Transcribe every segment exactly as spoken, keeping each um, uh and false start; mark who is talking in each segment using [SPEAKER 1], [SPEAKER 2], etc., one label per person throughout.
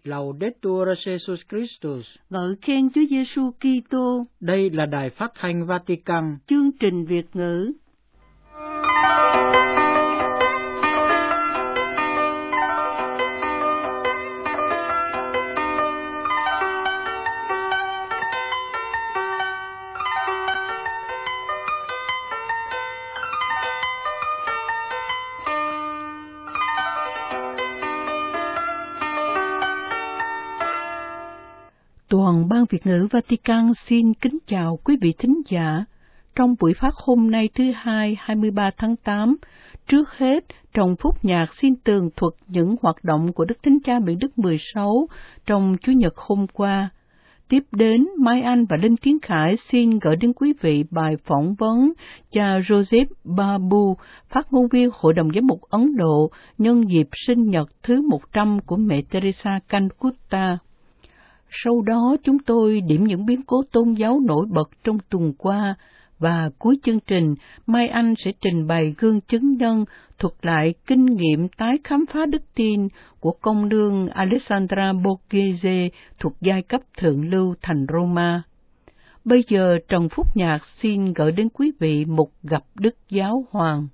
[SPEAKER 1] Laudetur Jesus Christus.
[SPEAKER 2] Ngợi khen Chúa Giêsu Kitô.
[SPEAKER 1] Đây là đài phát thanh Vatican.
[SPEAKER 2] Chương trình Việt ngữ. Toàn ban Việt ngữ Vatican xin kính chào quý vị thính giả. Trong buổi phát hôm nay thứ Hai, hai mươi ba tháng tám, trước hết, trong phút nhạc xin tường thuật những hoạt động của Đức Thánh Cha Benedict Đức mười sáu trong Chủ nhật hôm qua. Tiếp đến, Mai Anh và Linh Tiến Khải xin gửi đến quý vị bài phỏng vấn cha Joseph Babu, phát ngôn viên Hội đồng Giám mục Ấn Độ, nhân dịp sinh nhật thứ một trăm của mẹ Teresa Calcutta. Sau đó chúng tôi điểm những biến cố tôn giáo nổi bật trong tuần qua, và cuối chương trình, Mai Anh sẽ trình bày gương chứng nhân thuật lại kinh nghiệm tái khám phá đức tin của công nương Alessandra Borghese thuộc giai cấp thượng lưu thành Roma. Bây giờ trong phút nhạc xin gửi đến quý vị một gặp Đức Giáo Hoàng.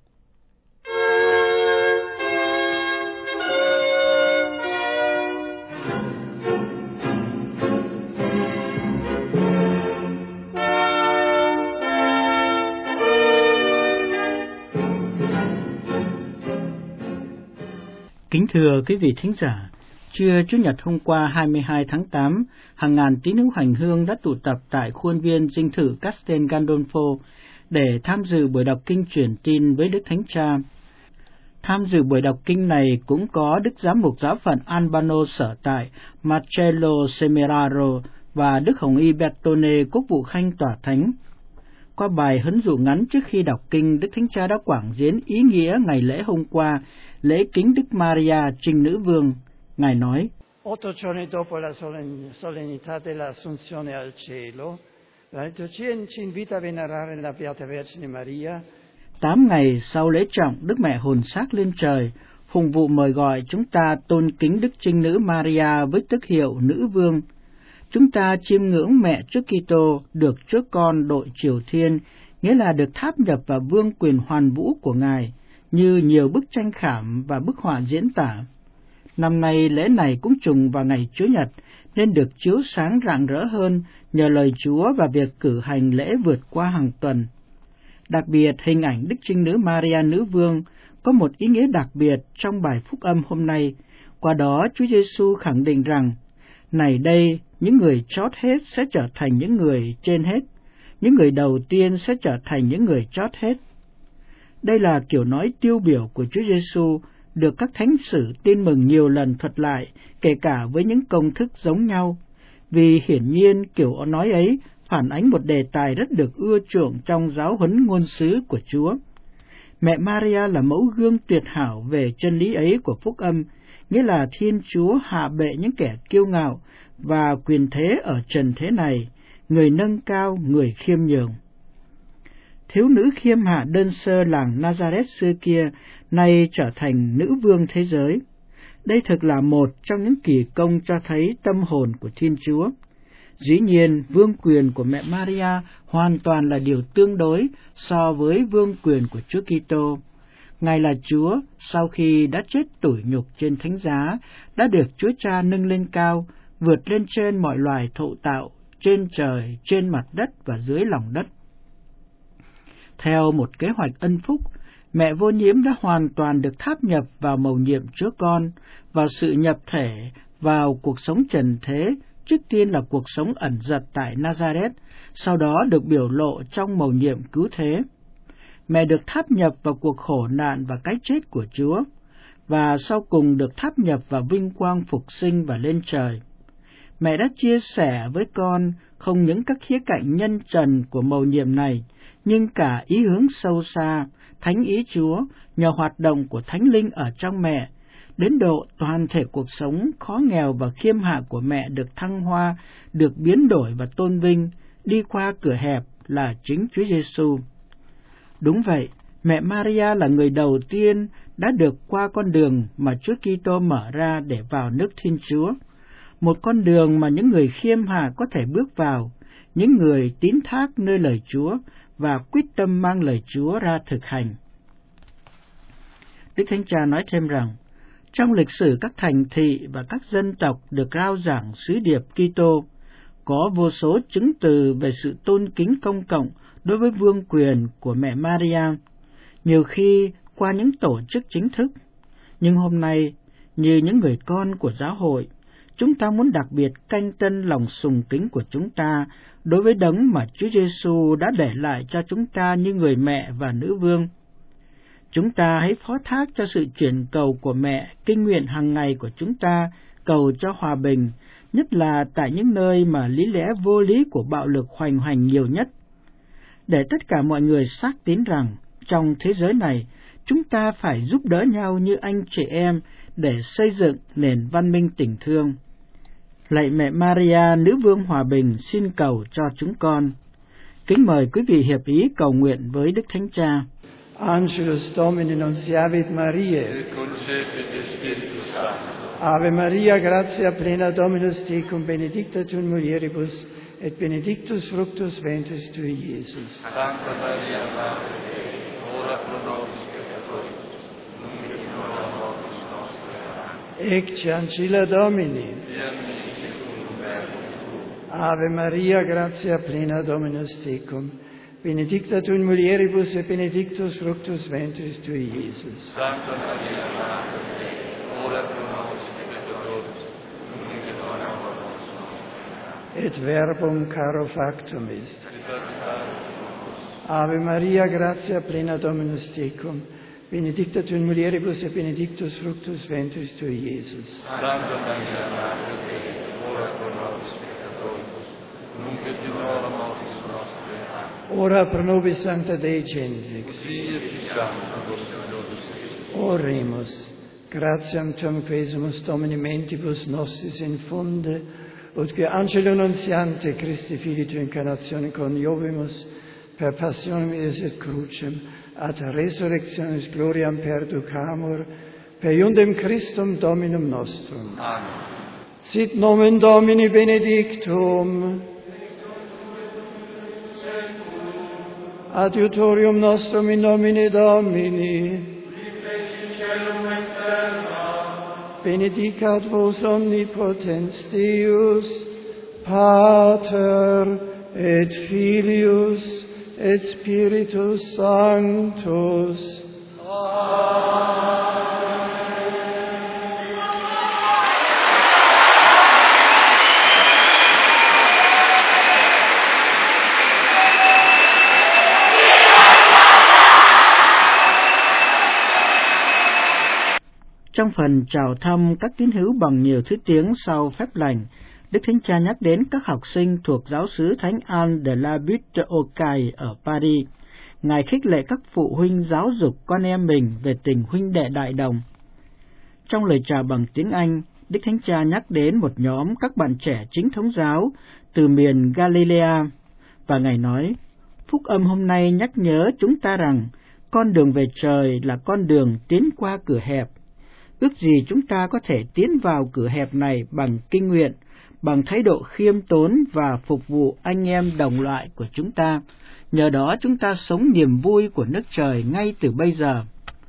[SPEAKER 1] Kính thưa quý vị thính giả, trưa Chủ nhật hôm qua hai mươi hai tháng tám, hàng ngàn tín hữu hành hương đã tụ tập tại khuôn viên dinh thự Castel Gandolfo để tham dự buổi đọc kinh truyền tin với Đức Thánh Cha. Tham dự buổi đọc kinh này cũng có Đức Giám mục Giáo phận Albano sở tại Marcello Semeraro và Đức Hồng Y Bertone quốc vụ khanh tòa thánh. Qua bài huấn dụ ngắn trước khi đọc kinh, Đức Thánh Cha đã quảng diễn ý nghĩa ngày lễ hôm qua, lễ kính Đức Maria Trinh Nữ Vương. Ngài nói:
[SPEAKER 3] Otto giorni dopo la solennità della Assunzione al cielo, la liturgia ci invita a venerare la Beata Vergine Maria.
[SPEAKER 1] Tám ngày sau lễ trọng Đức Mẹ hồn xác lên trời, phụng vụ mời gọi chúng ta tôn kính Đức Trinh Nữ Maria với tước hiệu Nữ Vương. Chúng ta chiêm ngưỡng mẹ trước Kitô, được trước con đội triều thiên, nghĩa là được tháp nhập vào vương quyền hoàn vũ của Ngài, như nhiều bức tranh khảm và bức họa diễn tả. Năm nay lễ này cũng trùng vào ngày Chúa Nhật, nên được chiếu sáng rạng rỡ hơn nhờ lời Chúa và việc cử hành lễ vượt qua hàng tuần. Đặc biệt, hình ảnh Đức Trinh Nữ Maria Nữ Vương có một ý nghĩa đặc biệt trong bài phúc âm hôm nay. Qua đó, Chúa Giêsu khẳng định rằng, này đây, những người chót hết sẽ trở thành những người trên hết, những người đầu tiên sẽ trở thành những người chót hết. Đây là kiểu nói tiêu biểu của Chúa Giêsu, được các thánh sử tin mừng nhiều lần thuật lại, kể cả với những công thức giống nhau, vì hiển nhiên kiểu nói ấy phản ánh một đề tài rất được ưa chuộng trong giáo huấn ngôn sứ của Chúa. Mẹ Maria là mẫu gương tuyệt hảo về chân lý ấy của phúc âm, nghĩa là Thiên Chúa hạ bệ những kẻ kiêu ngạo và quyền thế ở trần thế này, người nâng cao người khiêm nhường. Thiếu nữ khiêm hạ đơn sơ làng Nazareth xưa kia nay trở thành nữ vương thế giới. Đây thực là một trong những kỳ công cho thấy tâm hồn của Thiên Chúa. Dĩ nhiên, vương quyền của mẹ Maria hoàn toàn là điều tương đối so với vương quyền của Chúa Kitô. Ngài là Chúa, sau khi đã chết tủi nhục trên thánh giá, đã được Chúa Cha nâng lên cao, vượt lên trên mọi loài thụ tạo, trên trời, trên mặt đất và dưới lòng đất. Theo một kế hoạch ân phúc, mẹ vô nhiễm đã hoàn toàn được tháp nhập vào mầu nhiệm Chúa Con, vào sự nhập thể, vào cuộc sống trần thế, trước tiên là cuộc sống ẩn dật tại Nazareth, sau đó được biểu lộ trong mầu nhiệm cứu thế. Mẹ được tháp nhập vào cuộc khổ nạn và cái chết của Chúa, và sau cùng được tháp nhập vào vinh quang phục sinh và lên trời. Mẹ đã chia sẻ với con không những các khía cạnh nhân trần của mầu nhiệm này, nhưng cả ý hướng sâu xa, thánh ý Chúa, nhờ hoạt động của Thánh Linh ở trong mẹ, đến độ toàn thể cuộc sống khó nghèo và khiêm hạ của mẹ được thăng hoa, được biến đổi và tôn vinh, đi qua cửa hẹp là chính Chúa Giêsu. Đúng vậy, mẹ Maria là người đầu tiên đã được qua con đường mà Chúa Kitô mở ra để vào nước Thiên Chúa. một con đường mà những người khiêm hạ có thể bước vào, những người tín thác nơi lời Chúa và quyết tâm mang lời Chúa ra thực hành. Đức Thánh Cha nói thêm rằng, trong lịch sử các thành thị và các dân tộc được rao giảng sứ điệp Kitô, có vô số chứng từ về sự tôn kính công cộng đối với vương quyền của mẹ Maria, nhiều khi qua những tổ chức chính thức. Nhưng hôm nay, như những người con của giáo hội, chúng ta muốn đặc biệt canh tân lòng sùng kính của chúng ta đối với đấng mà Chúa Giêsu đã để lại cho chúng ta như người mẹ và nữ vương. Chúng ta hãy phó thác cho sự chuyển cầu của mẹ kinh nguyện hàng ngày của chúng ta, cầu cho hòa bình, nhất là tại những nơi mà lý lẽ vô lý của bạo lực hoành hành nhiều nhất. Để tất cả mọi người xác tín rằng, trong thế giới này, chúng ta phải giúp đỡ nhau như anh chị em để xây dựng nền văn minh tình thương. Lạy mẹ Maria, nữ vương hòa bình, xin cầu cho chúng con. Kính mời quý vị hiệp ý cầu nguyện với Đức Thánh Cha.
[SPEAKER 3] Angelus Domini nunciavit Mariae,
[SPEAKER 4] et concepit Spiritus Sancto.
[SPEAKER 3] Ave Maria, gratia plena Dominus tecum, benedicta tu in mulieribus, et benedictus fructus ventris tui, Iesus.
[SPEAKER 4] Sancta Maria, Mater Dei, ora pro nobis peccatoribus, nunc et in hora mortis nostre. Amen.
[SPEAKER 3] Ecce ancilla Domini.
[SPEAKER 4] Fiat mi secundum verbum tuum.
[SPEAKER 3] Ave Maria, gratia plena Dominus tecum, benedicta tu in mulieribus, et benedictus fructus ventris tui, Iesus.
[SPEAKER 4] Sancta Maria, Mater Dei, ora pro nobis peccatoribus, nunc et in hora mortis nostre.
[SPEAKER 3] Et verbum caro factum est.
[SPEAKER 4] Amen.
[SPEAKER 3] Ave Maria, gratia plena Dominus tecum, benedicta tu in mulieribus, et benedictus fructus ventris tui, Iesus.
[SPEAKER 4] Sancta Maria, Mater Dei, ora pro nobis peccatoribus, nunc et in hora mortis nostre. Amen.
[SPEAKER 3] Ora pro nobis sancta Dei Gentrix.
[SPEAKER 4] Fiat Sancta Dominus Christus.
[SPEAKER 3] Oremus. Gratiam tuam quesumus Domini mentibus nostris infunde, ut que angelo nuntiante Christi Filii tu incarnatione coniovimus, per passionem eis et crucem, ad resurrectionis gloriam perducamur, per iundem Christum Dominum nostrum.
[SPEAKER 4] Amen.
[SPEAKER 3] Sit nomen Domini benedictum, adiutorium nostrum in nomine Domini, benedicat vos omnipotens Deus, Pater et Filius et Spiritus Sanctus.
[SPEAKER 1] Trong phần chào thăm các tín hữu bằng nhiều thứ tiếng sau phép lành, Đức Thánh Cha nhắc đến các học sinh thuộc giáo xứ Thánh Anne de la Butte aux Cailles ở Paris. Ngài khích lệ các phụ huynh giáo dục con em mình về tình huynh đệ đại đồng. Trong lời chào bằng tiếng Anh, Đức Thánh Cha nhắc đến một nhóm các bạn trẻ chính thống giáo từ miền Galilea, và Ngài nói, phúc âm hôm nay nhắc nhớ chúng ta rằng con đường về trời là con đường tiến qua cửa hẹp. Ước gì chúng ta có thể tiến vào cửa hẹp này bằng kinh nguyện, bằng thái độ khiêm tốn và phục vụ anh em đồng loại của chúng ta. Nhờ đó chúng ta sống niềm vui của nước trời ngay từ bây giờ.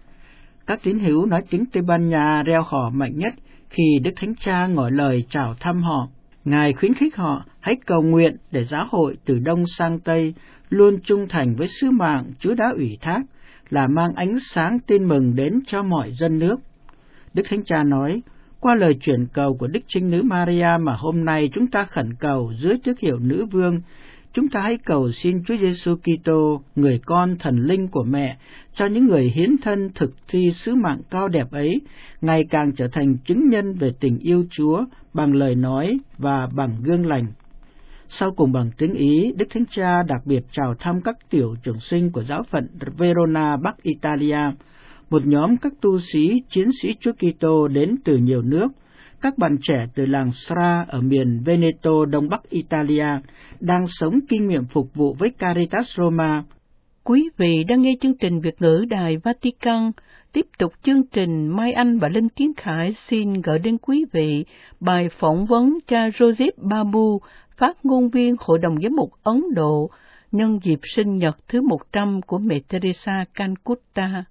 [SPEAKER 1] Các tín hữu nói tiếng Tây Ban Nha reo hò mạnh nhất khi Đức Thánh Cha ngỏ lời chào thăm họ. Ngài khuyến khích họ hãy cầu nguyện để giáo hội từ Đông sang Tây luôn trung thành với sứ mạng Chúa đã ủy thác là mang ánh sáng tin mừng đến cho mọi dân nước. Đức Thánh Cha nói, qua lời chuyển cầu của Đức Trinh Nữ Maria mà hôm nay chúng ta khẩn cầu dưới tước hiệu Nữ Vương, chúng ta hãy cầu xin Chúa Giêsu Kitô, người con thần linh của mẹ, cho những người hiến thân thực thi sứ mạng cao đẹp ấy, ngày càng trở thành chứng nhân về tình yêu Chúa bằng lời nói và bằng gương lành. Sau cùng bằng tiếng Ý, Đức Thánh Cha đặc biệt chào thăm các tiểu trưởng sinh của giáo phận Verona Bắc Italia, một nhóm các tu sĩ, chiến sĩ Chúa Kitô đến từ nhiều nước. Các bạn trẻ từ làng Sra ở miền Veneto, đông bắc Italia, đang sống kinh nghiệm phục vụ với Caritas Roma.
[SPEAKER 2] Quý vị đang nghe chương trình Việt ngữ Đài Vatican, Tiếp tục chương trình, Mai Anh và Linh Tiến Khải xin gửi đến quý vị bài phỏng vấn cha Joseph Babu, phát ngôn viên Hội đồng Giám mục Ấn Độ, nhân dịp sinh nhật thứ một trăm của mẹ Teresa Calcutta.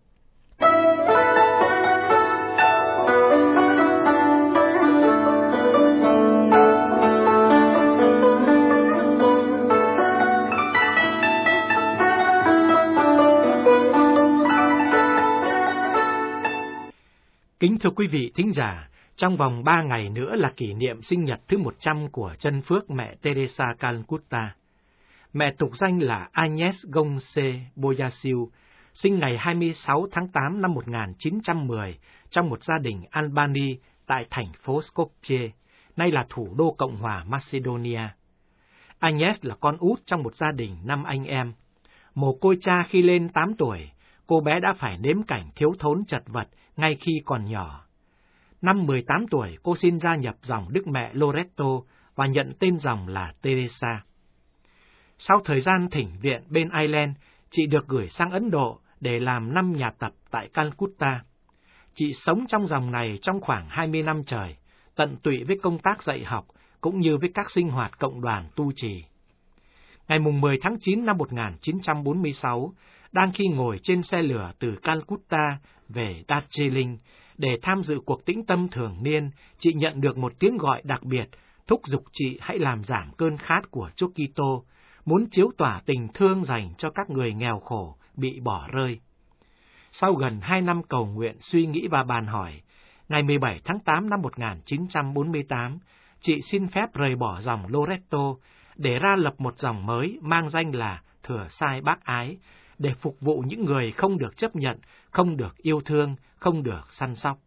[SPEAKER 5] Kính thưa quý vị thính giả, trong vòng ba ngày nữa là kỷ niệm sinh nhật thứ một trăm của chân phước mẹ Teresa Calcutta. Mẹ tục danh là Agnes Gonce Boyasil, sinh ngày hai mươi sáu tháng tám năm một nghìn chín trăm mười trong một gia đình Albany tại thành phố Skopje, nay là thủ đô Cộng hòa Macedonia. Agnes là con út trong một gia đình năm anh em. Mồ côi cha khi lên tám tuổi, cô bé đã phải nếm cảnh thiếu thốn chật vật ngay khi còn nhỏ. Năm mười tám tuổi, cô xin gia nhập dòng Đức Mẹ Loreto và nhận tên dòng là Teresa. Sau thời gian thỉnh viện bên Ireland, chị được gửi sang Ấn Độ để làm năm nhà tập tại Calcutta. Chị sống trong dòng này trong khoảng hai mươi năm trời, tận tụy với công tác dạy học cũng như với các sinh hoạt cộng đoàn tu trì. Ngày mười tháng chín năm một nghìn chín trăm bốn mươi sáu, đang khi ngồi trên xe lửa từ Calcutta về Darjeeling để tham dự cuộc tĩnh tâm thường niên, chị nhận được một tiếng gọi đặc biệt, thúc giục chị hãy làm giảm cơn khát của Chúa Kitô, muốn chiếu tỏa tình thương dành cho các người nghèo khổ, bị bỏ rơi. Sau gần hai năm cầu nguyện, suy nghĩ và bàn hỏi, ngày mười bảy tháng tám năm một nghìn chín trăm bốn mươi tám, chị xin phép rời bỏ dòng Loreto để ra lập một dòng mới mang danh là Thừa Sai Bác Ái, để phục vụ những người không được chấp nhận, không được yêu thương, không được săn sóc.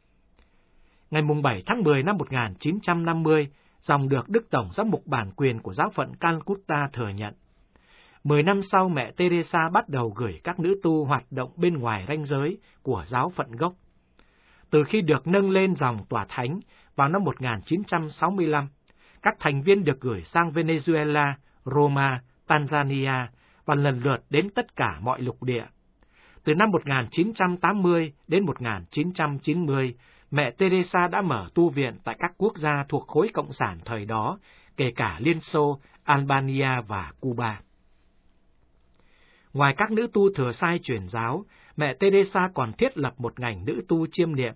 [SPEAKER 5] Ngày bảy tháng mười năm một nghìn chín trăm năm mươi, dòng được Đức Tổng Giám mục bản quyền của giáo phận Calcutta thừa nhận. Mười năm sau, mẹ Teresa bắt đầu gửi các nữ tu hoạt động bên ngoài ranh giới của giáo phận gốc. Từ khi được nâng lên dòng tòa thánh vào năm một nghìn chín trăm sáu mươi lăm, các thành viên được gửi sang Venezuela, Roma, Tanzania và lần lượt đến tất cả mọi lục địa. Từ năm một nghìn chín trăm tám mươi đến một nghìn chín trăm chín mươi, mẹ Teresa đã mở tu viện tại các quốc gia thuộc khối cộng sản thời đó, kể cả Liên Xô, Albania và Cuba. Ngoài các nữ tu thừa sai truyền giáo, mẹ Teresa còn thiết lập một ngành nữ tu chiêm niệm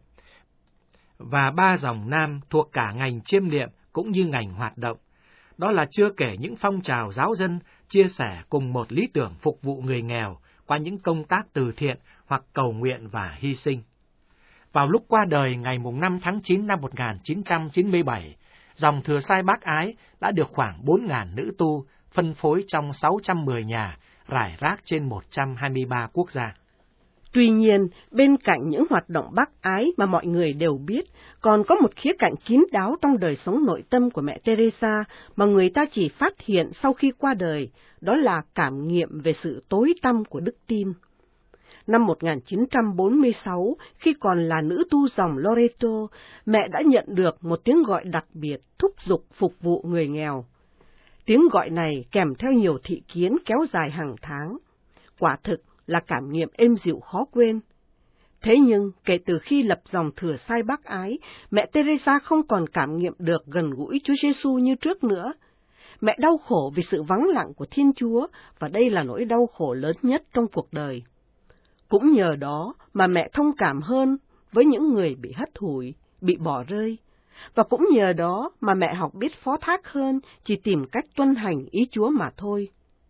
[SPEAKER 5] và ba dòng nam thuộc cả ngành chiêm niệm cũng như ngành hoạt động. Đó là chưa kể những phong trào giáo dân chia sẻ cùng một lý tưởng phục vụ người nghèo qua những công tác từ thiện hoặc cầu nguyện và hy sinh. Vào lúc qua đời ngày năm tháng chín năm một nghìn chín trăm chín mươi bảy, dòng Thừa Sai Bác Ái đã được khoảng bốn nghìn nữ tu phân phối trong sáu trăm mười nhà, rải rác trên một trăm hai mươi ba quốc gia.
[SPEAKER 6] Tuy nhiên, bên cạnh những hoạt động bác ái mà mọi người đều biết, còn có một khía cạnh kín đáo trong đời sống nội tâm của mẹ Teresa mà người ta chỉ phát hiện sau khi qua đời, đó là cảm nghiệm về sự tối tăm của đức tin. Năm một nghìn chín trăm bốn mươi sáu, khi còn là nữ tu dòng Loreto, mẹ đã nhận được một tiếng gọi đặc biệt thúc giục phục vụ người nghèo. Tiếng gọi này kèm theo nhiều thị kiến kéo dài hàng tháng. Quả thực là cảm nghiệm êm dịu khó quên. Thế nhưng, kể từ khi lập dòng Thừa Sai Bác Ái, mẹ Teresa không còn cảm nghiệm được gần gũi Chúa Giêsu như trước nữa. Mẹ đau khổ vì sự vắng lặng của Thiên Chúa, và đây là nỗi đau khổ lớn nhất trong cuộc đời. Cũng nhờ đó mà mẹ thông cảm hơn với những người bị hất hủi, bị bỏ rơi. Và cũng nhờ đó mà mẹ học biết phó thác hơn, chỉ tìm cách tuân hành ý Chúa mà thôi.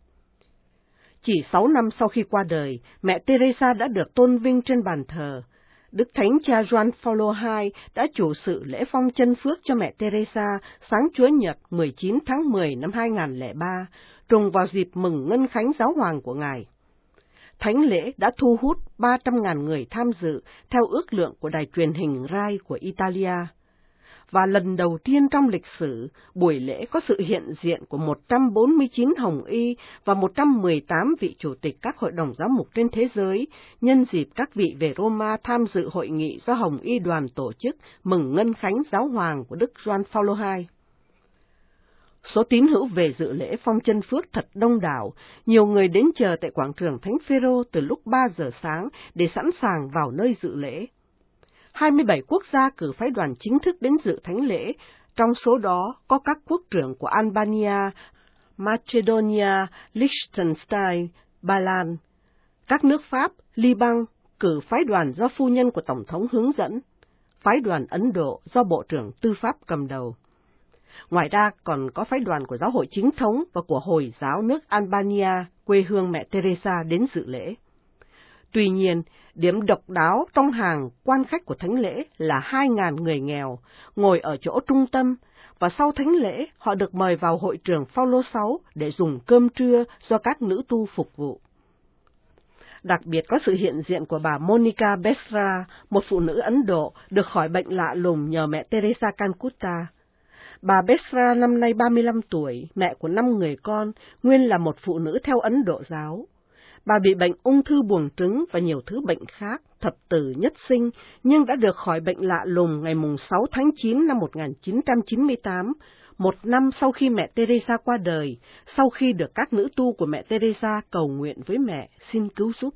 [SPEAKER 6] Chỉ sáu năm sau khi qua đời, mẹ Teresa đã được tôn vinh trên bàn thờ. Đức Thánh Cha Gioan Phaolô đệ nhị đã chủ sự lễ phong chân phước cho mẹ Teresa sáng Chúa Nhật mười chín tháng mười năm hai nghìn không trăm lẻ ba, trùng vào dịp mừng ngân khánh giáo hoàng của Ngài. Thánh lễ đã thu hút ba trăm nghìn người tham dự theo ước lượng của đài truyền hình Rai của Italia. Và lần đầu tiên trong lịch sử, buổi lễ có sự hiện diện của một trăm bốn mươi chín hồng y và một trăm mười tám vị chủ tịch các hội đồng giám mục trên thế giới, nhân dịp các vị về Roma tham dự hội nghị do Hồng y đoàn tổ chức mừng ngân khánh giáo hoàng của Đức Gioan Phaolô đệ nhị. Số tín hữu về dự lễ phong chân phước thật đông đảo, nhiều người đến chờ tại quảng trường Thánh Phêrô từ lúc ba giờ sáng để sẵn sàng vào nơi dự lễ. hai mươi bảy quốc gia cử phái đoàn chính thức đến dự thánh lễ, trong số đó có các quốc trưởng của Albania, Macedonia, Liechtenstein, Ba Lan. Các nước Pháp, Liban cử phái đoàn do phu nhân của Tổng thống hướng dẫn, phái đoàn Ấn Độ do Bộ trưởng Tư pháp cầm đầu. Ngoài ra còn có phái đoàn của giáo hội chính thống và của Hồi giáo nước Albania, quê hương mẹ Teresa đến dự lễ. Tuy nhiên, điểm độc đáo trong hàng quan khách của thánh lễ là hai nghìn người nghèo, ngồi ở chỗ trung tâm, và sau thánh lễ họ được mời vào hội trường Phaolô sáu để dùng cơm trưa do các nữ tu phục vụ. Đặc biệt có sự hiện diện của bà Monica Besra, một phụ nữ Ấn Độ được khỏi bệnh lạ lùng nhờ mẹ Teresa Calcutta. Bà Besra năm nay ba mươi lăm tuổi, mẹ của năm người con, nguyên là một phụ nữ theo Ấn Độ giáo. Bà bị bệnh ung thư buồng trứng và nhiều thứ bệnh khác, thập tử nhất sinh, nhưng đã được khỏi bệnh lạ lùng ngày sáu tháng chín năm một nghìn chín trăm chín mươi tám, một năm sau khi mẹ Teresa qua đời, sau khi được các nữ tu của mẹ Teresa cầu nguyện với mẹ xin cứu giúp.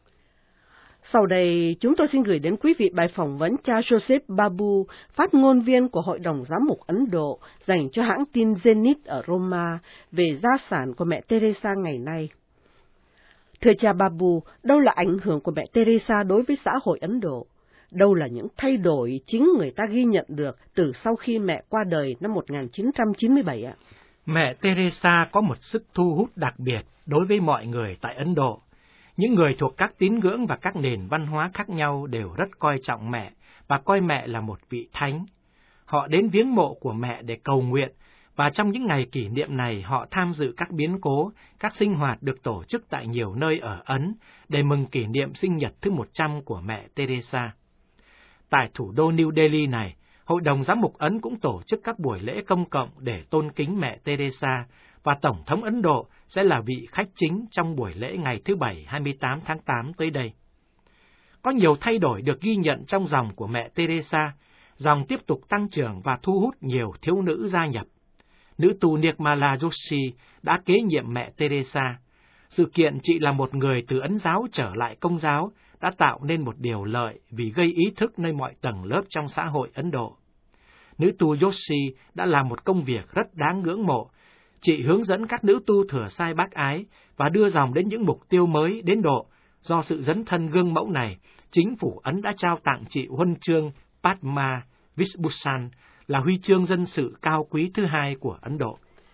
[SPEAKER 6] Sau đây, chúng tôi xin gửi đến quý vị bài phỏng vấn cha Joseph Babu, phát ngôn viên của Hội đồng Giám mục Ấn Độ, dành cho hãng tin Zenit ở Roma, về gia sản của mẹ Teresa ngày nay. Thưa cha Babu, đâu là ảnh hưởng của mẹ Teresa đối với xã hội Ấn Độ? Đâu là những thay đổi chính người ta ghi nhận được từ sau khi mẹ qua đời năm một nghìn chín trăm chín mươi bảy ạ?
[SPEAKER 5] Mẹ Teresa có một sức thu hút đặc biệt đối với mọi người tại Ấn Độ. Những người thuộc các tín ngưỡng và các nền văn hóa khác nhau đều rất coi trọng mẹ và coi mẹ là một vị thánh. Họ đến viếng mộ của mẹ để cầu nguyện, và trong những ngày kỷ niệm này họ tham dự các biến cố, các sinh hoạt được tổ chức tại nhiều nơi ở Ấn để mừng kỷ niệm sinh nhật thứ một trăm của mẹ Teresa. Tại thủ đô New Delhi này, Hội đồng Giám mục Ấn cũng tổ chức các buổi lễ công cộng để tôn kính mẹ Teresa, và Tổng thống Ấn Độ sẽ là vị khách chính trong buổi lễ ngày thứ Bảy hai mươi tám tháng tám tới đây. Có nhiều thay đổi được ghi nhận trong dòng của mẹ Teresa, dòng tiếp tục tăng trưởng và thu hút nhiều thiếu nữ gia nhập. Nữ tu Nirmala Joshi đã kế nhiệm mẹ Teresa. Sự kiện chị là một người từ Ấn giáo trở lại Công giáo đã tạo nên một điều lợi vì gây ý thức nơi mọi tầng lớp trong xã hội Ấn Độ. Nữ tu Joshi đã làm một công việc rất đáng ngưỡng mộ. Chị hướng dẫn các nữ tu thừa sai bác ái và đưa dòng đến những mục tiêu mới đến độ. Do sự dấn thân gương mẫu này, chính phủ Ấn đã trao tặng chị huân chương Padma Vibhushan, là huy chương dân sự cao quý thứ hai của Ấn Độ.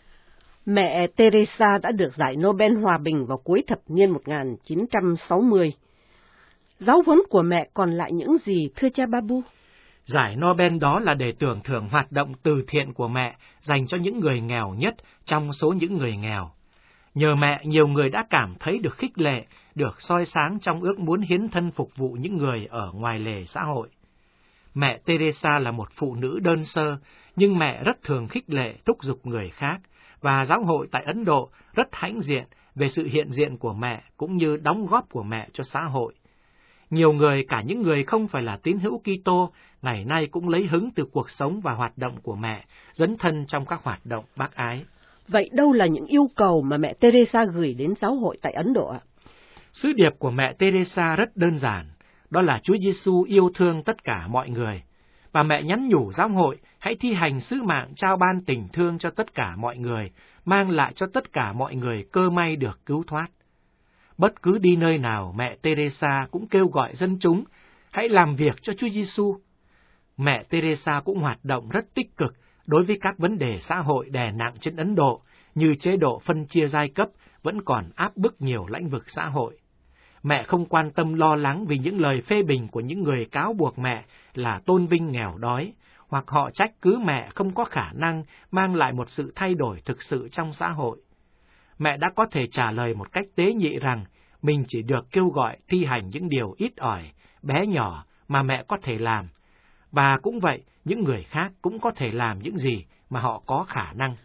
[SPEAKER 6] Mẹ Teresa đã được giải Nobel Hòa bình vào cuối thập niên một nghìn chín trăm sáu mươi. Giáo huấn của mẹ còn lại những gì, thưa cha Babu?
[SPEAKER 5] Giải Nobel đó là để tưởng thưởng hoạt động từ thiện của mẹ dành cho những người nghèo nhất trong số những người nghèo. Nhờ mẹ, nhiều người đã cảm thấy được khích lệ, được soi sáng trong ước muốn hiến thân phục vụ những người ở ngoài lề xã hội. Mẹ Teresa là một phụ nữ đơn sơ, nhưng mẹ rất thường khích lệ thúc giục người khác, và giáo hội tại Ấn Độ rất hãnh diện về sự hiện diện của mẹ cũng như đóng góp của mẹ cho xã hội. Nhiều người, cả những người không phải là tín hữu Kitô, ngày nay cũng lấy hứng từ cuộc sống và hoạt động của mẹ, dấn thân trong các hoạt động bác ái.
[SPEAKER 6] Vậy đâu là những yêu cầu mà mẹ Teresa gửi đến giáo hội tại Ấn Độ ạ?
[SPEAKER 5] Sứ điệp của mẹ Teresa rất đơn giản, đó là Chúa Giêsu yêu thương tất cả mọi người. Và mẹ nhắn nhủ giáo hội hãy thi hành sứ mạng trao ban tình thương cho tất cả mọi người, mang lại cho tất cả mọi người cơ may được cứu thoát. Bất cứ đi nơi nào, mẹ Teresa cũng kêu gọi dân chúng hãy làm việc cho Chúa Giêsu. Mẹ Teresa cũng hoạt động rất tích cực đối với các vấn đề xã hội đè nặng trên Ấn Độ, như chế độ phân chia giai cấp vẫn còn áp bức nhiều lĩnh vực xã hội. Mẹ không quan tâm lo lắng vì những lời phê bình của những người cáo buộc mẹ là tôn vinh nghèo đói, hoặc họ trách cứ mẹ không có khả năng mang lại một sự thay đổi thực sự trong xã hội. Mẹ đã có thể trả lời một cách tế nhị rằng mình chỉ được kêu gọi thi hành những điều ít ỏi, bé nhỏ mà mẹ có thể làm, và cũng vậy, những người khác cũng có thể làm những gì mà họ có khả năng.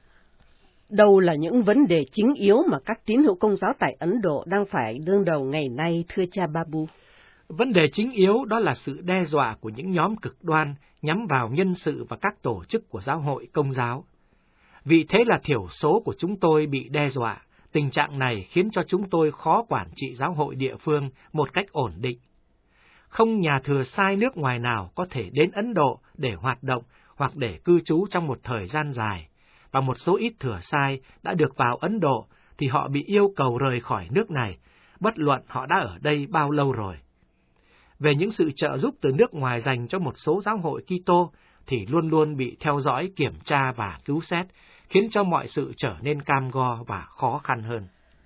[SPEAKER 6] Đâu là những vấn đề chính yếu mà các tín hữu Công giáo tại Ấn Độ đang phải đương đầu ngày nay, thưa cha Babu?
[SPEAKER 5] Vấn đề chính yếu đó là sự đe dọa của những nhóm cực đoan nhắm vào nhân sự và các tổ chức của giáo hội Công giáo. Vì thế là thiểu số của chúng tôi bị đe dọa. Tình trạng này khiến cho chúng tôi khó quản trị giáo hội địa phương một cách ổn định. Không nhà thừa sai nước ngoài nào có thể đến Ấn Độ để hoạt động hoặc để cư trú trong một thời gian dài, và một số ít thừa sai đã được vào Ấn Độ thì họ bị yêu cầu rời khỏi nước này, bất luận họ đã ở đây bao lâu rồi. Về những sự trợ giúp từ nước ngoài dành cho một số giáo hội Kitô thì luôn luôn bị theo dõi, kiểm tra và cứu xét, khiến cho mọi sự trở nên cam go và khó khăn hơn.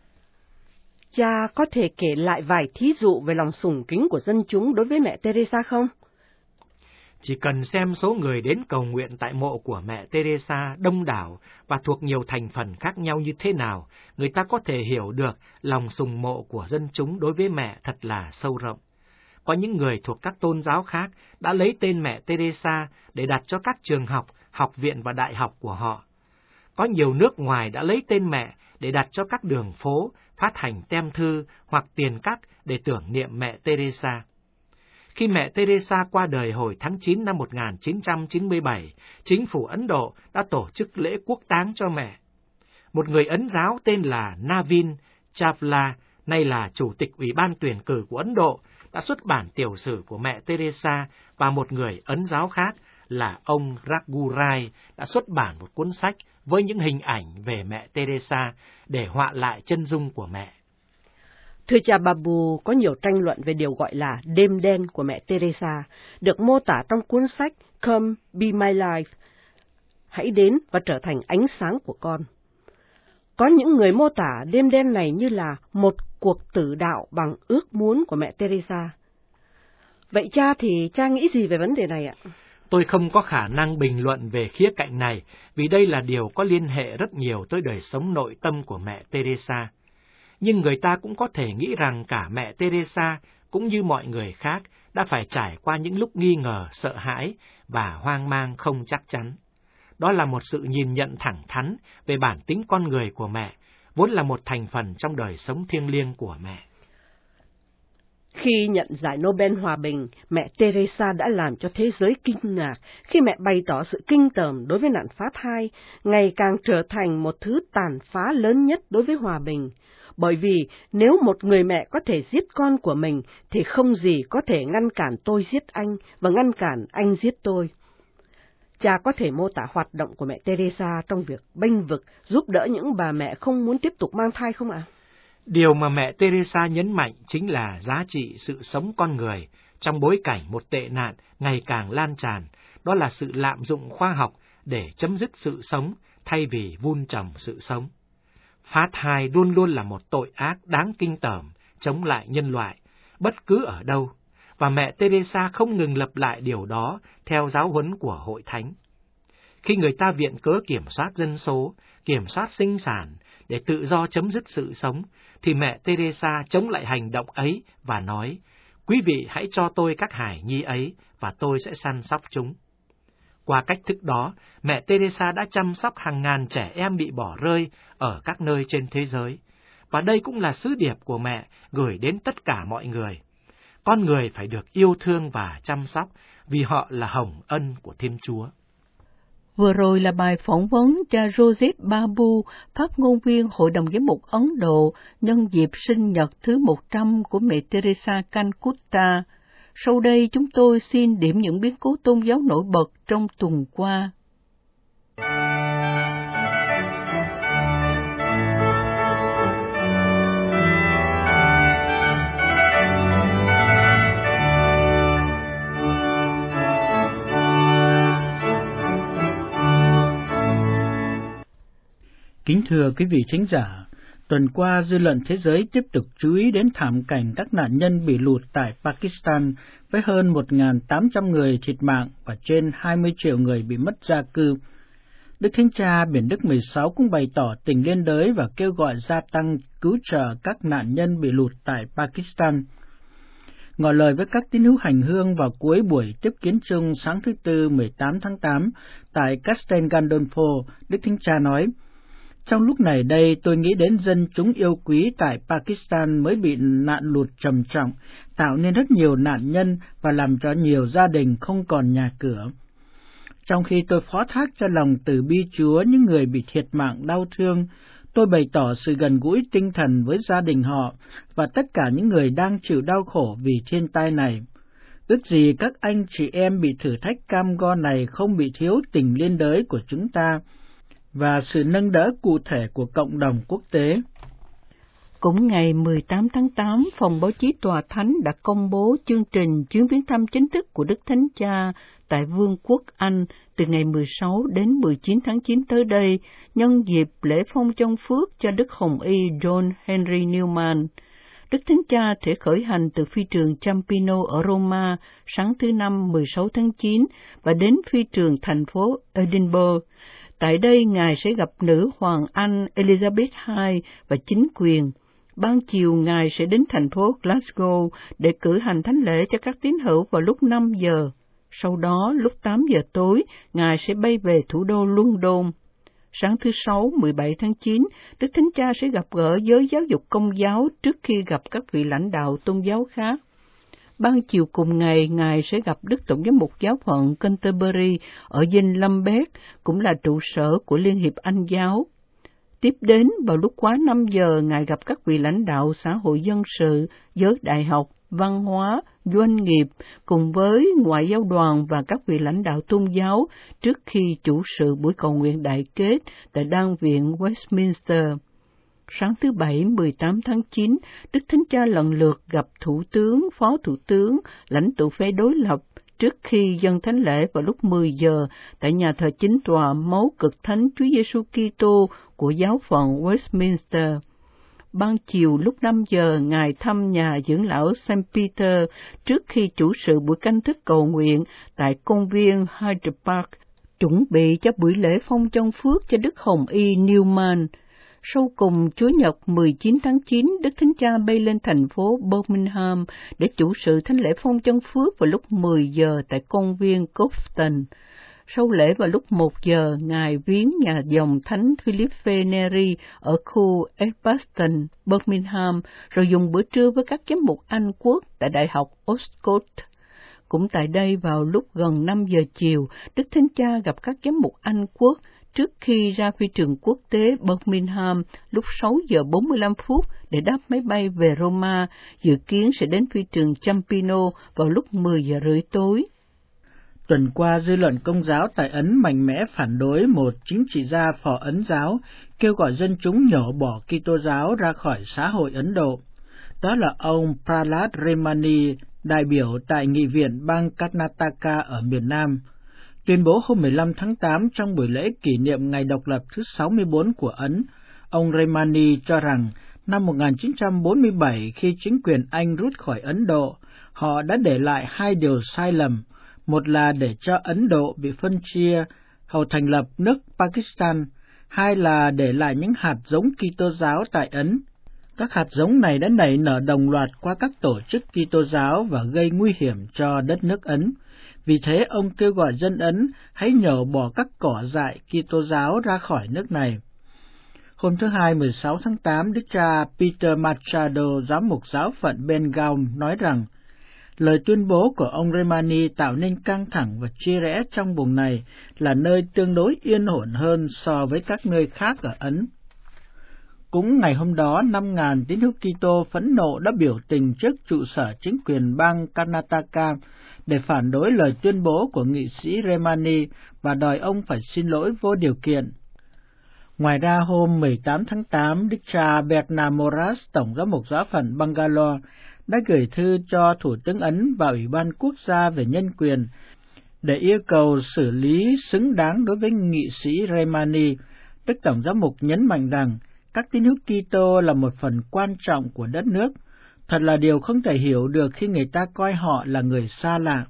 [SPEAKER 6] Cha có thể kể lại vài thí dụ về lòng sùng kính của dân chúng đối với mẹ Teresa không?
[SPEAKER 5] Chỉ cần xem số người đến cầu nguyện tại mộ của mẹ Teresa đông đảo và thuộc nhiều thành phần khác nhau như thế nào, người ta có thể hiểu được lòng sùng mộ của dân chúng đối với mẹ thật là sâu rộng. Có những người thuộc các tôn giáo khác đã lấy tên mẹ Teresa để đặt cho các trường học, học viện và đại học của họ. Có nhiều nước ngoài đã lấy tên mẹ để đặt cho các đường phố, phát hành tem thư hoặc tiền cắt để tưởng niệm mẹ Teresa. Khi mẹ Teresa qua đời hồi tháng chín năm một nghìn chín trăm chín mươi bảy, chính phủ Ấn Độ đã tổ chức lễ quốc táng cho mẹ. Một người Ấn giáo tên là Navin Chawla, nay là Chủ tịch Ủy ban tuyển cử của Ấn Độ, đã xuất bản tiểu sử của mẹ Teresa, và một người Ấn giáo khác là ông Raghurai đã xuất bản một cuốn sách với những hình ảnh về mẹ Teresa để họa lại chân dung của mẹ.
[SPEAKER 6] Thưa cha Babu, có nhiều tranh luận về điều gọi là đêm đen của mẹ Teresa, được mô tả trong cuốn sách Come Be My Life, hãy đến và trở thành ánh sáng của con. Có những người mô tả đêm đen này như là một cuộc tử đạo bằng ước muốn của mẹ Teresa. Vậy cha thì cha nghĩ gì về vấn đề này ạ?
[SPEAKER 5] Tôi không có khả năng bình luận về khía cạnh này, vì đây là điều có liên hệ rất nhiều tới đời sống nội tâm của mẹ Teresa. Nhưng người ta cũng có thể nghĩ rằng cả mẹ Teresa cũng như mọi người khác đã phải trải qua những lúc nghi ngờ, sợ hãi và hoang mang không chắc chắn. Đó là một sự nhìn nhận thẳng thắn về bản tính con người của mẹ, vốn là một thành phần trong đời sống thiêng liêng của mẹ.
[SPEAKER 6] Khi nhận giải Nobel Hòa Bình, mẹ Teresa đã làm cho thế giới kinh ngạc khi mẹ bày tỏ sự kinh tởm đối với nạn phá thai, ngày càng trở thành một thứ tàn phá lớn nhất đối với hòa bình. Bởi vì nếu một người mẹ có thể giết con của mình, thì không gì có thể ngăn cản tôi giết anh và ngăn cản anh giết tôi. Cha có thể mô tả hoạt động của mẹ Teresa trong việc bênh vực, giúp đỡ những bà mẹ không muốn tiếp tục mang thai không ạ?
[SPEAKER 5] Điều mà mẹ Teresa nhấn mạnh chính là giá trị sự sống con người trong bối cảnh một tệ nạn ngày càng lan tràn, đó là sự lạm dụng khoa học để chấm dứt sự sống thay vì vun trồng sự sống. Phá thai luôn luôn là một tội ác đáng kinh tởm chống lại nhân loại, bất cứ ở đâu, và mẹ Teresa không ngừng lặp lại điều đó theo giáo huấn của Hội Thánh. Khi người ta viện cớ kiểm soát dân số, kiểm soát sinh sản để tự do chấm dứt sự sống, thì mẹ Teresa chống lại hành động ấy và nói, quý vị hãy cho tôi các hài nhi ấy và tôi sẽ săn sóc chúng. Qua cách thức đó, mẹ Teresa đã chăm sóc hàng ngàn trẻ em bị bỏ rơi ở các nơi trên thế giới, và đây cũng là sứ điệp của mẹ gửi đến tất cả mọi người. Con người phải được yêu thương và chăm sóc vì họ là hồng ân của Thiên Chúa.
[SPEAKER 2] Vừa rồi là bài phỏng vấn cha Joseph Babu, phát ngôn viên Hội đồng Giám mục Ấn Độ, nhân dịp sinh nhật thứ một trăm của mẹ Teresa Calcutta. Sau đây chúng tôi xin điểm những biến cố tôn giáo nổi bật trong tuần qua.
[SPEAKER 1] Kính thưa quý vị thính giả, tuần qua dư luận thế giới tiếp tục chú ý đến thảm cảnh các nạn nhân bị lụt tại Pakistan với hơn một nghìn tám trăm người thiệt mạng và trên hai mươi triệu người bị mất gia cư. Đức Thánh Cha Biển Đức mười sáu cũng bày tỏ tình liên đới và kêu gọi gia tăng cứu trợ các nạn nhân bị lụt tại Pakistan. Ngỏ lời với các tín hữu hành hương vào cuối buổi tiếp kiến chung sáng thứ Tư mười tám tháng tám tại Castel Gandolfo, Đức Thánh Cha nói, trong lúc này đây tôi nghĩ đến dân chúng yêu quý tại Pakistan mới bị nạn lụt trầm trọng, tạo nên rất nhiều nạn nhân và làm cho nhiều gia đình không còn nhà cửa. Trong khi tôi phó thác cho lòng từ bi Chúa những người bị thiệt mạng đau thương, tôi bày tỏ sự gần gũi tinh thần với gia đình họ và tất cả những người đang chịu đau khổ vì thiên tai này. Ước gì các anh chị em bị thử thách cam go này không bị thiếu tình liên đới của chúng ta và sự nâng đỡ cụ thể của cộng đồng quốc tế.
[SPEAKER 2] Cũng ngày mười tám tháng tám, Phòng Báo chí Tòa Thánh đã công bố chương trình chuyến viếng thăm chính thức của Đức Thánh Cha tại Vương quốc Anh từ ngày mười sáu đến mười chín tháng chín tới đây, nhân dịp lễ phong chân phước cho Đức Hồng Y John Henry Newman. Đức Thánh Cha sẽ khởi hành từ phi trường Ciampino ở Roma sáng thứ Năm mười sáu tháng chín và đến phi trường thành phố Edinburgh. Tại đây, Ngài sẽ gặp nữ hoàng Anh Elizabeth đệ nhị và chính quyền. Ban chiều, Ngài sẽ đến thành phố Glasgow để cử hành thánh lễ cho các tín hữu vào lúc năm giờ. Sau đó, lúc tám giờ tối, Ngài sẽ bay về thủ đô London. Sáng thứ Sáu, mười bảy tháng chín, Đức Thánh Cha sẽ gặp gỡ giới giáo dục Công giáo trước khi gặp các vị lãnh đạo tôn giáo khác. Ban chiều cùng ngày, Ngài sẽ gặp Đức Tổng giám mục giáo phận Canterbury ở dinh Lambeth, cũng là trụ sở của Liên hiệp Anh giáo. Tiếp đến, vào lúc quá năm giờ, Ngài gặp các vị lãnh đạo xã hội dân sự, giới đại học, văn hóa, doanh nghiệp, cùng với ngoại giao đoàn và các vị lãnh đạo tôn giáo trước khi chủ sự buổi cầu nguyện đại kết tại Đan viện Westminster. Sáng thứ Bảy, mười tám tháng chín, Đức Thánh Cha lần lượt gặp Thủ tướng, Phó Thủ tướng, lãnh tụ phe đối lập trước khi dâng thánh lễ vào lúc mười giờ tại nhà thờ chính tòa Máu Cực Thánh Chúa Giêsu Kitô của giáo phận Westminster. Ban chiều lúc năm giờ, Ngài thăm nhà dưỡng lão Saint Peter trước khi chủ sự buổi canh thức cầu nguyện tại công viên Hyde Park, chuẩn bị cho buổi lễ phong chân phước cho Đức Hồng Y Newman. Sau cùng, Chủ nhật mười chín tháng chín, Đức Thánh Cha bay lên thành phố Birmingham để chủ sự thánh lễ phong chân phước vào lúc mười giờ tại công viên Cofton. Sau lễ vào lúc một giờ, Ngài viếng nhà dòng Thánh Philippe Neri ở khu Edgbaston, Birmingham, rồi dùng bữa trưa với các giám mục Anh quốc tại Đại học Oxford. Cũng tại đây, vào lúc gần năm giờ chiều, Đức Thánh Cha gặp các giám mục Anh quốc trước khi ra phi trường quốc tế Birmingham lúc sáu giờ bốn mươi lăm phút để đáp máy bay về Roma, dự kiến sẽ đến phi trường Ciampino vào lúc mười giờ rưỡi tối.
[SPEAKER 1] Tuần qua, dư luận Công giáo tại Ấn mạnh mẽ phản đối một chính trị gia phò Ấn giáo kêu gọi dân chúng nhổ bỏ Kitô giáo ra khỏi xã hội Ấn Độ. Đó là ông Prahlad Remani, đại biểu tại Nghị viện bang Karnataka ở miền Nam. Tuyên bố hôm mười lăm tháng tám trong buổi lễ kỷ niệm ngày độc lập thứ sáu mươi bốn của Ấn, ông Remani cho rằng năm một nghìn chín trăm bốn mươi bảy khi chính quyền Anh rút khỏi Ấn Độ, họ đã để lại hai điều sai lầm. Một là để cho Ấn Độ bị phân chia hầu thành lập nước Pakistan, hai là để lại những hạt giống Kitô giáo tại Ấn. Các hạt giống này đã nảy nở đồng loạt qua các tổ chức Kitô giáo và gây nguy hiểm cho đất nước Ấn. Vì thế, ông kêu gọi dân Ấn hãy nhổ bỏ các cỏ dại Kitô giáo ra khỏi nước này. Hôm thứ Hai, mười sáu tháng tám, Đức cha Peter Machado, giám mục giáo phận Bengaum, nói rằng lời tuyên bố của ông Remani tạo nên căng thẳng và chia rẽ trong vùng này là nơi tương đối yên ổn hơn so với các nơi khác ở Ấn. Cũng ngày hôm đó, năm nghìn tín hữu Kitô phẫn nộ đã biểu tình trước trụ sở chính quyền bang Karnataka để phản đối lời tuyên bố của nghị sĩ Remani và đòi ông phải xin lỗi vô điều kiện. Ngoài ra, hôm mười tám tháng tám, Đức cha Bernard Moras, tổng giám mục giáo phận Bangalore, đã gửi thư cho Thủ tướng Ấn và Ủy ban Quốc gia về Nhân quyền để yêu cầu xử lý xứng đáng đối với nghị sĩ Remani. Đức tổng giám mục nhấn mạnh rằng các tín hữu Kitô là một phần quan trọng của đất nước. Thật là điều không thể hiểu được khi người ta coi họ là người xa lạ.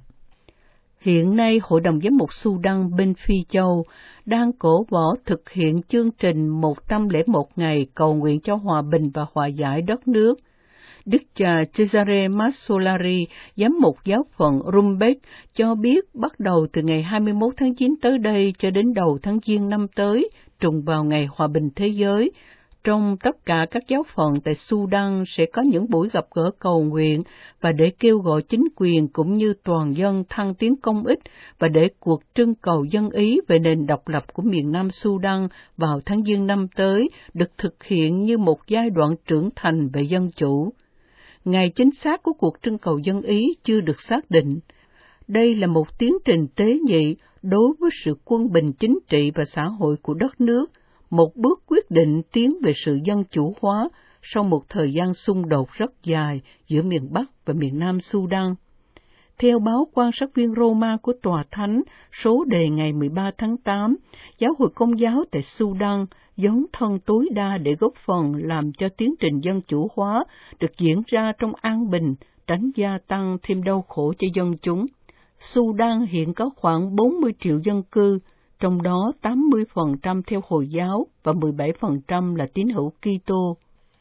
[SPEAKER 2] Hiện nay, Hội đồng Giám mục Sudan bên Phi Châu đang cổ võ thực hiện chương trình một trăm lẻ một ngày cầu nguyện cho hòa bình và hòa giải đất nước. Đức cha Cesare Massolari, giám mục giáo phận Rumbek, cho biết bắt đầu từ ngày hai mươi mốt tháng chín tới đây cho đến đầu tháng Giêng năm tới, trùng vào ngày hòa bình thế giới, Trong tất cả các giáo phận tại Sudan sẽ có những buổi gặp gỡ cầu nguyện và để kêu gọi chính quyền cũng như toàn dân thăng tiến công ích và để cuộc trưng cầu dân ý về nền độc lập của miền Nam Sudan vào tháng Giêng năm tới được thực hiện như một giai đoạn trưởng thành về dân chủ. Ngày chính xác của cuộc trưng cầu dân ý chưa được xác định. Đây là một tiến trình tế nhị đối với sự quân bình chính trị và xã hội của đất nước, một bước quyết định tiến về sự dân chủ hóa sau một thời gian xung đột rất dài giữa miền Bắc và miền Nam Sudan. Theo báo quan sát viên Roma của Tòa Thánh, số đề ngày mười ba tháng tám, Giáo hội Công giáo tại Sudan dấn thân tối đa để góp phần làm cho tiến trình dân chủ hóa được diễn ra trong an bình, tránh gia tăng thêm đau khổ cho dân chúng. Sudan hiện có khoảng bốn mươi triệu dân cư, trong đó tám mươi phần trăm theo Hồi giáo và mười bảy phần trăm là tín hữu Kitô.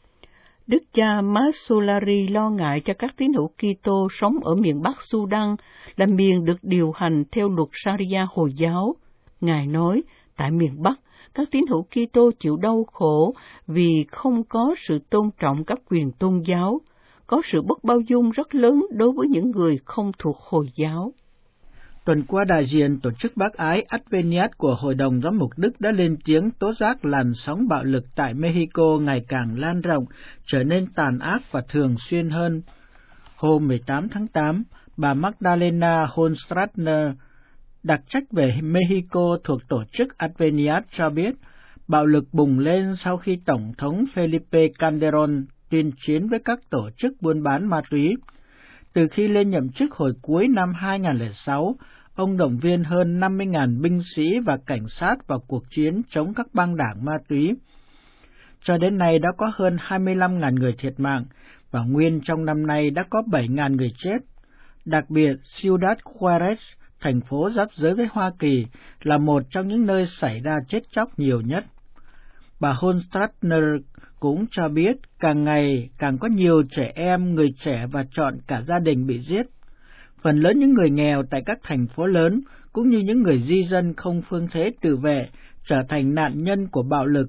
[SPEAKER 2] Đức cha Masolari lo ngại cho các tín hữu Kitô sống ở miền Bắc Sudan là miền được điều hành theo luật Sharia Hồi giáo. Ngài nói, tại miền Bắc, các tín hữu Kitô chịu đau khổ vì không có sự tôn trọng các quyền tôn giáo, có sự bất bao dung rất lớn đối với những người không thuộc Hồi giáo.
[SPEAKER 1] Tuần qua, đại diện tổ chức bác ái Adveniat của Hội đồng Giám mục Đức đã lên tiếng tố giác làn sóng bạo lực tại Mexico ngày càng lan rộng, trở nên tàn ác và thường xuyên hơn. Hôm mười tám tháng tám, bà Magdalena Holstratner, đặc trách về Mexico thuộc tổ chức Adveniat cho biết, bạo lực bùng lên sau khi Tổng thống Felipe Calderón tuyên chiến với các tổ chức buôn bán ma túy. Từ khi lên nhậm chức hồi cuối năm hai nghìn không trăm lẻ sáu, ông động viên hơn năm mươi nghìn binh sĩ và cảnh sát vào cuộc chiến chống các băng đảng ma túy. Cho đến nay đã có hơn hai mươi lăm nghìn người thiệt mạng, và nguyên trong năm nay đã có bảy nghìn người chết. Đặc biệt, Ciudad Juárez, thành phố giáp giới với Hoa Kỳ, là một trong những nơi xảy ra chết chóc nhiều nhất. Bà Holstratner cũng cho biết càng ngày càng có nhiều trẻ em, người trẻ và trọn cả gia đình bị giết. Phần lớn những người nghèo tại các thành phố lớn, cũng như những người di dân không phương thế tự vệ, trở thành nạn nhân của bạo lực.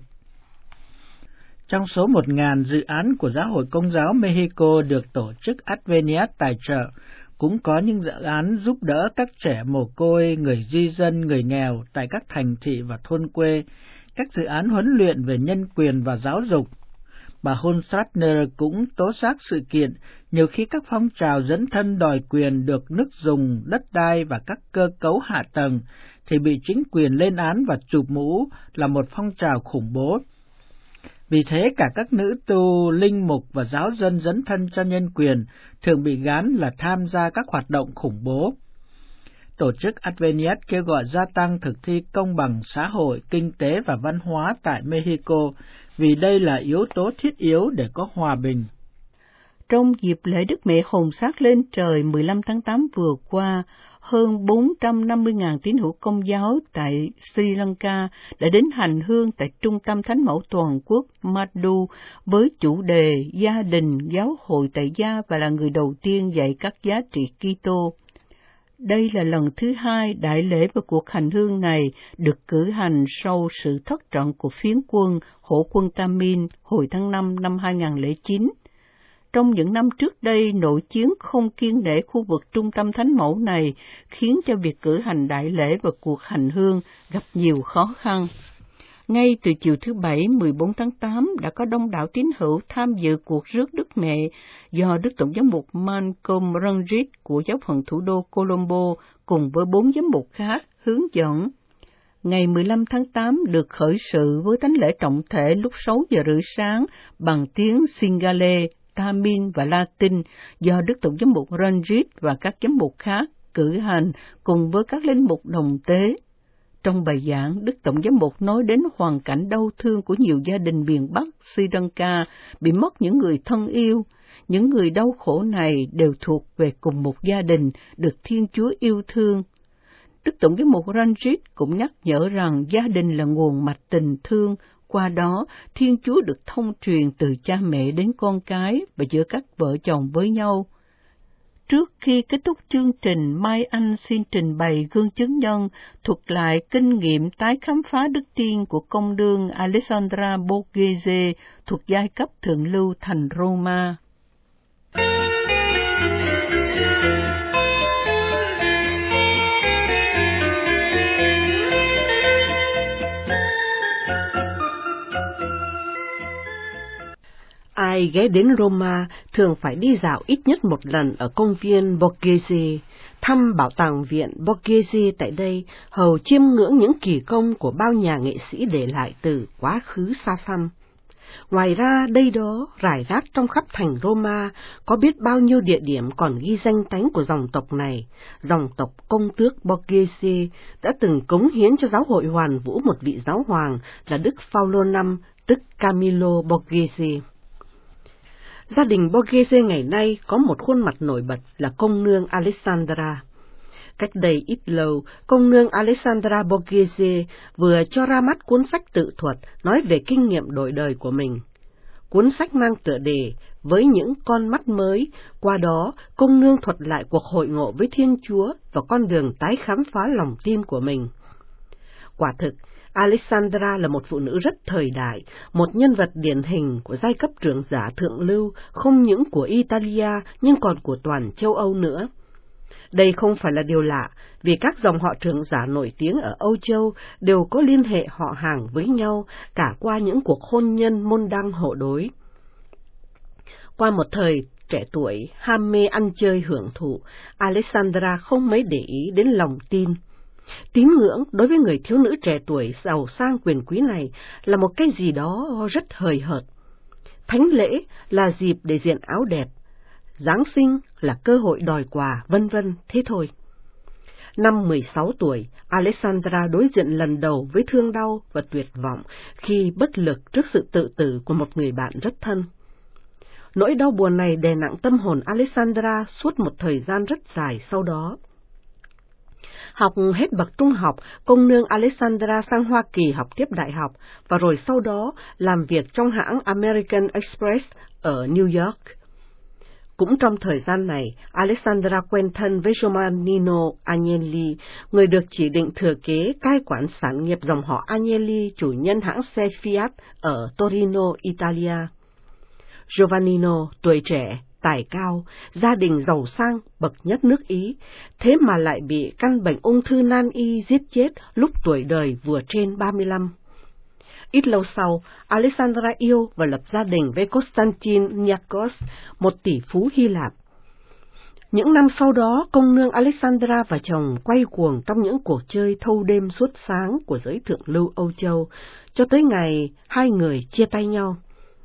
[SPEAKER 1] Trong số một nghìn dự án của Giáo hội Công giáo Mexico được tổ chức Adveniat tài trợ, cũng có những dự án giúp đỡ các trẻ mồ côi, người di dân, người nghèo tại các thành thị và thôn quê, các dự án huấn luyện về nhân quyền và giáo dục. Bà Holstratner cũng tố giác sự kiện nhiều khi các phong trào dấn thân đòi quyền được nước dùng, đất đai và các cơ cấu hạ tầng thì bị chính quyền lên án và chụp mũ là một phong trào khủng bố. Vì thế cả các nữ tu, linh mục và giáo dân dấn thân cho nhân quyền thường bị gán là tham gia các hoạt động khủng bố. Tổ chức Adveniat kêu gọi gia tăng thực thi công bằng xã hội, kinh tế và văn hóa tại Mexico vì đây là yếu tố thiết yếu để có hòa bình.
[SPEAKER 2] Trong dịp lễ Đức Mẹ Hồn Xác lên trời mười lăm tháng tám vừa qua, hơn bốn trăm năm mươi nghìn tín hữu Công giáo tại Sri Lanka đã đến hành hương tại Trung tâm Thánh mẫu toàn quốc Madhu với chủ đề Gia đình, giáo hội tại gia và là người đầu tiên dạy các giá trị Kitô. Đây là lần thứ hai đại lễ và cuộc hành hương này được cử hành sau sự thất trận của phiến quân Hổ quân Tamil hồi tháng năm năm hai nghìn không trăm lẻ chín. Trong những năm trước đây, nội chiến không kiêng nể khu vực trung tâm thánh mẫu này khiến cho việc cử hành đại lễ và cuộc hành hương gặp nhiều khó khăn. Ngay từ chiều thứ Bảy mười bốn tháng tám đã có đông đảo tín hữu tham dự cuộc rước Đức Mẹ do Đức Tổng giám mục Malcolm Ranjit của giáo phận thủ đô Colombo cùng với bốn giám mục khác hướng dẫn. Ngày mười lăm tháng tám được khởi sự với thánh lễ trọng thể lúc sáu giờ rưỡi sáng bằng tiếng Singale, Tamil và Latin do Đức Tổng giám mục Ranjit và các giám mục khác cử hành cùng với các linh mục đồng tế. Trong bài giảng, Đức Tổng giám mục nói đến hoàn cảnh đau thương của nhiều gia đình miền Bắc Sri Lanka bị mất những người thân yêu. Những người đau khổ này đều thuộc về cùng một gia đình được Thiên Chúa yêu thương. Đức Tổng giám mục Ranjit cũng nhắc nhở rằng gia đình là nguồn mạch tình thương, qua đó Thiên Chúa được thông truyền từ cha mẹ đến con cái và giữa các vợ chồng với nhau. trước khi kết thúc chương trình, Mai Anh xin trình bày gương chứng nhân thuật lại kinh nghiệm tái khám phá đức tin của công nương Alessandra Borghese thuộc giai cấp thượng lưu thành Roma.
[SPEAKER 6] Ai ghé đến Roma thường phải đi dạo ít nhất một lần ở công viên Borghese, thăm bảo tàng viện Borghese tại đây, hầu chiêm ngưỡng những kỳ công của bao nhà nghệ sĩ để lại từ quá khứ xa xăm. Ngoài ra, đây đó, rải rác trong khắp thành Roma, có biết bao nhiêu địa điểm còn ghi danh tánh của dòng tộc này. Dòng tộc công tước Borghese đã từng cống hiến cho giáo hội hoàn vũ một vị giáo hoàng là Đức Phaolô năm, tức Camillo Borghese. Gia đình Borghese ngày nay có một khuôn mặt nổi bật là công nương Alessandra. Cách đây ít lâu, công nương Alessandra Borghese vừa cho ra mắt cuốn sách tự thuật nói về kinh nghiệm đổi đời của mình. Cuốn sách mang tựa đề Với những con mắt mới, qua đó công nương thuật lại cuộc hội ngộ với Thiên Chúa và con đường tái khám phá lòng tin của mình. Quả thực, Alessandra là một phụ nữ rất thời đại, một nhân vật điển hình của giai cấp trưởng giả thượng lưu, không những của Italia nhưng còn của toàn châu Âu nữa. Đây không phải là điều lạ, vì các dòng họ trưởng giả nổi tiếng ở Âu Châu đều có liên hệ họ hàng với nhau, cả qua những cuộc hôn nhân môn đăng hộ đối. Qua một thời trẻ tuổi, ham mê ăn chơi hưởng thụ, Alessandra không mấy để ý đến lòng tin. Tín ngưỡng đối với người thiếu nữ trẻ tuổi giàu sang quyền quý này là một cái gì đó rất hời hợt. Thánh lễ là dịp để diện áo đẹp, Giáng sinh là cơ hội đòi quà, vân vân, thế thôi. Năm mười sáu tuổi, Alessandra đối diện lần đầu với thương đau và tuyệt vọng khi bất lực trước sự tự tử của một người bạn rất thân. Nỗi đau buồn này đè nặng tâm hồn Alessandra suốt một thời gian rất dài sau đó. Học hết bậc trung học, công nương Alessandra sang Hoa Kỳ học tiếp đại học, và rồi sau đó làm việc trong hãng American Express ở New York. Cũng trong thời gian này, Alessandra quen thân với Giovannino Agnelli, người được chỉ định thừa kế cai quản sản nghiệp dòng họ Agnelli, chủ nhân hãng xe Fiat ở Torino, Italia. Giovannino, tuổi trẻ, tài cao, gia đình giàu sang, bậc nhất nước Ý, thế mà lại bị căn bệnh ung thư nan y giết chết lúc tuổi đời vừa trên ba mươi lăm. Ít lâu sau, Alessandra yêu và lập gia đình với Constantin Niakos, một tỷ phú Hy Lạp. Những năm sau đó, công nương Alessandra và chồng quay cuồng trong những cuộc chơi thâu đêm suốt sáng của giới thượng lưu Âu Châu, cho tới ngày hai người chia tay nhau.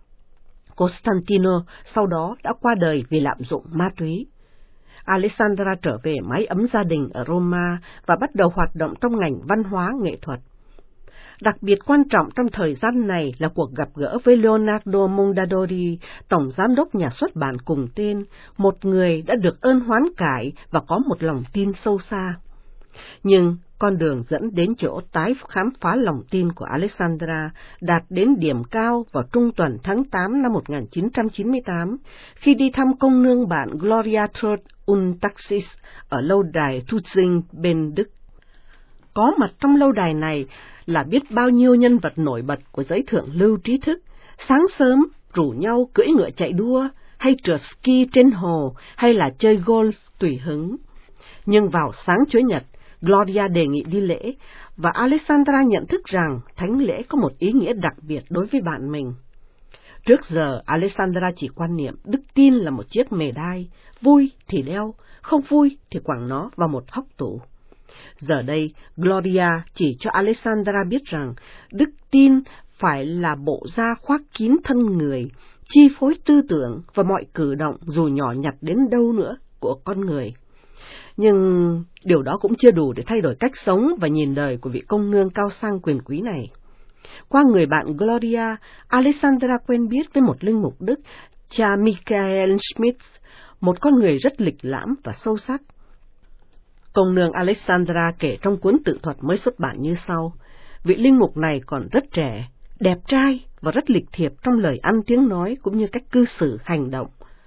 [SPEAKER 6] Constantino sau đó đã qua đời vì lạm dụng ma túy. Alessandra trở về mái ấm gia đình ở Roma và bắt đầu hoạt động trong ngành văn hóa nghệ thuật. Đặc biệt quan trọng trong thời gian này là cuộc gặp gỡ với Leonardo Mondadori, tổng giám đốc nhà xuất bản cùng tên, một người đã được ơn hoán cải và có một lòng tin sâu xa. Nhưng con đường dẫn đến chỗ tái khám phá lòng tin của Alessandra đạt đến điểm cao vào trung tuần tháng tám năm một nghìn chín trăm chín mươi tám, khi đi thăm công nương bạn Gloria Trud und Taxis ở lâu đài Tutzing bên Đức. Có mặt trong lâu đài này là biết bao nhiêu nhân vật nổi bật của giới thượng lưu trí thức, sáng sớm rủ nhau cưỡi ngựa chạy đua, hay trượt ski trên hồ, hay là chơi golf tùy hứng. Nhưng vào sáng Chủ nhật, Gloria đề nghị đi lễ, và Alessandra nhận thức rằng thánh lễ có một ý nghĩa đặc biệt đối với bạn mình. Trước giờ, Alessandra chỉ quan niệm đức tin là một chiếc mề đai, vui thì đeo, không vui thì quẳng nó vào một hốc tủ. Giờ đây, Gloria chỉ cho Alessandra biết rằng đức tin phải là bộ da khoác kín thân người, chi phối tư tưởng và mọi cử động dù nhỏ nhặt đến đâu nữa của con người. Nhưng điều đó cũng chưa đủ để thay đổi cách sống và nhìn đời của vị công nương cao sang quyền quý này. Qua người bạn Gloria, Alessandra quen biết với một linh mục Đức, cha Michael Schmidt, một con người rất lịch lãm và sâu sắc. Công nương Alessandra kể trong cuốn tự thuật mới xuất bản như sau: vị linh mục này còn rất trẻ, đẹp trai và rất lịch thiệp trong lời ăn tiếng nói cũng như cách cư xử hành động.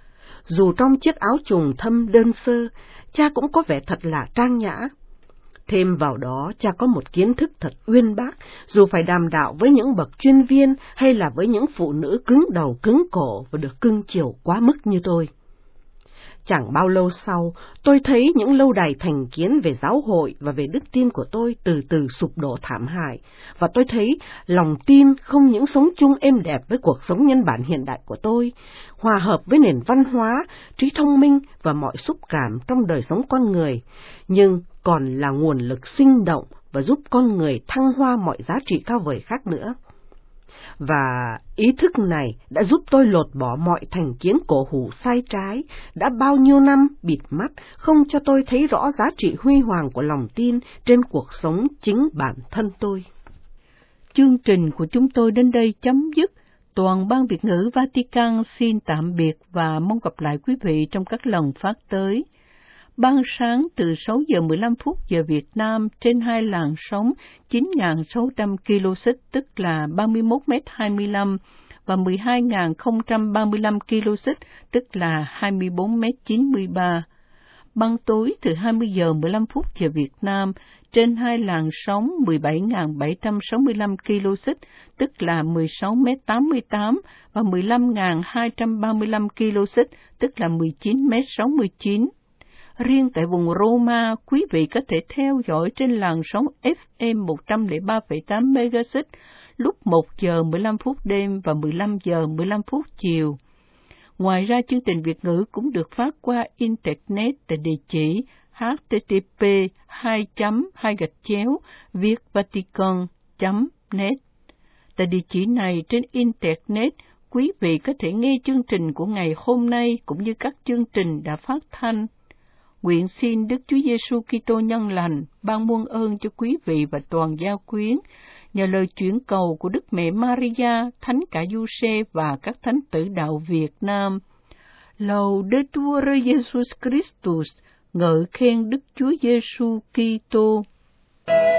[SPEAKER 6] Dù trong chiếc áo trùng thâm đơn sơ, cha cũng có vẻ thật là trang nhã. Thêm vào đó, cha có một kiến thức thật uyên bác, dù phải đàm đạo với những bậc chuyên viên hay là với những phụ nữ cứng đầu cứng cổ và được cưng chiều quá mức như tôi. Chẳng bao lâu sau, tôi thấy những lâu đài thành kiến về giáo hội và về đức tin của tôi từ từ sụp đổ thảm hại, và tôi thấy lòng tin không những sống chung êm đẹp với cuộc sống nhân bản hiện đại của tôi, hòa hợp với nền văn hóa, trí thông minh và mọi xúc cảm trong đời sống con người, nhưng còn là nguồn lực sinh động và giúp con người thăng hoa mọi giá trị cao vời khác nữa. Và ý thức này đã giúp tôi lột bỏ mọi thành kiến cổ hủ sai trái, đã bao nhiêu năm bịt mắt, không cho tôi thấy rõ giá trị huy hoàng của lòng tin trên cuộc sống chính bản thân tôi.
[SPEAKER 2] Chương trình của chúng tôi đến đây chấm dứt. Toàn ban Việt ngữ Vatican xin tạm biệt và mong gặp lại quý vị trong các lần phát tới. Ban sáng từ sáu giờ mười lăm phút giờ Việt Nam trên hai làn sóng chín nghìn sáu trăm ki lô héc tức là ba mươi mốt mét hai mươi lăm và mười hai nghìn không trăm ba mươi lăm ki lô héc tức là hai mươi bốn mét chín mươi ba. Ban tối từ hai mươi giờ mười lăm phút giờ Việt Nam trên hai làn sóng mười bảy nghìn bảy trăm sáu mươi lăm ki lô héc tức là mười sáu mét tám mươi tám và mười lăm nghìn hai trăm ba mươi lăm ki lô héc tức là mười chín mét sáu mươi chín. Riêng tại vùng Roma, quý vị có thể theo dõi trên làn sóng ép em một trăm lẻ ba phẩy tám mê ga héc lúc một giờ mười lăm phút đêm và mười lăm giờ mười lăm phút chiều. Ngoài ra, chương trình Việt ngữ cũng được phát qua Internet tại địa chỉ h t t p hai chấm hai gạch chéo vietvatican chấm net. Tại địa chỉ này trên Internet, quý vị có thể nghe chương trình của ngày hôm nay cũng như các chương trình đã phát thanh. Nguyện xin Đức Chúa Giêsu Kitô nhân lành ban muôn ơn cho quý vị và toàn gia quyến, nhờ lời chuyển cầu của Đức Mẹ Maria, Thánh Cả Giuse và các thánh tử đạo Việt Nam. Laudetur Jesus Christus, ngợi khen Đức Chúa Giêsu Kitô.